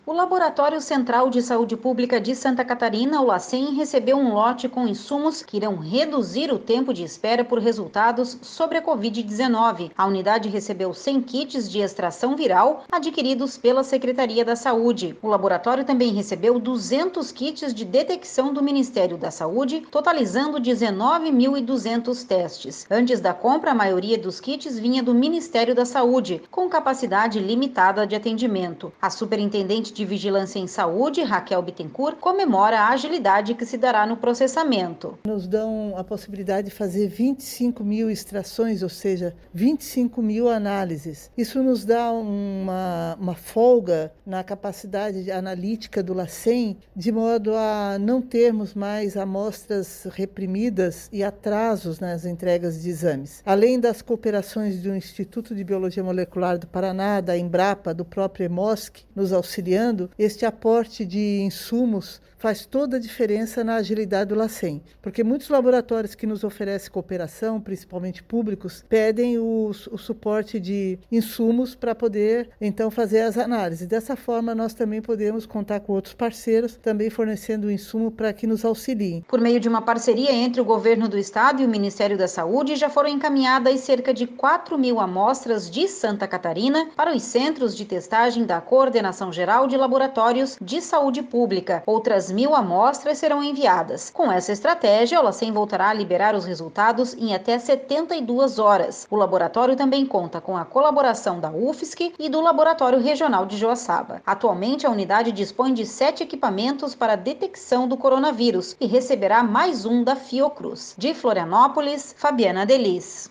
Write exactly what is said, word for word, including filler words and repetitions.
O Laboratório Central de Saúde Pública de Santa Catarina, o LACEN, recebeu um lote com insumos que irão reduzir o tempo de espera por resultados sobre a covid dezenove. A unidade recebeu cem kits de extração viral adquiridos pela Secretaria da Saúde. O laboratório também recebeu duzentos kits de detecção do Ministério da Saúde, totalizando dezenove mil e duzentos testes. Antes da compra, a maioria dos kits vinha do Ministério da Saúde, com capacidade limitada de atendimento. A superintendente de Vigilância em Saúde, Raquel Bittencourt, comemora a agilidade que se dará no processamento. Nos dão a possibilidade de fazer vinte e cinco mil extrações, ou seja, vinte e cinco mil análises. Isso nos dá uma, uma folga na capacidade analítica do LACEN, de modo a não termos mais amostras reprimidas e atrasos nas entregas de exames. Além das cooperações do Instituto de Biologia Molecular do Paraná, da Embrapa, do próprio EMOSC, nos auxiliando, este aporte de insumos faz toda a diferença na agilidade do LACEN, porque muitos laboratórios que nos oferecem cooperação, principalmente públicos, pedem o, o suporte de insumos para poder, então, fazer as análises. Dessa forma, nós também podemos contar com outros parceiros, também fornecendo o insumo para que nos auxiliem. Por meio de uma parceria entre o Governo do Estado e o Ministério da Saúde, já foram encaminhadas cerca de quatro mil amostras de Santa Catarina para os centros de testagem da Coordenação Geral de Laboratórios de Saúde Pública. Outras mil amostras serão enviadas. Com essa estratégia, o LACEN voltará a liberar os resultados em até setenta e duas horas. O laboratório também conta com a colaboração da U F S C e do Laboratório Regional de Joaçaba. Atualmente, a unidade dispõe de sete equipamentos para a detecção do coronavírus e receberá mais um da Fiocruz. De Florianópolis, Fabiana Delis.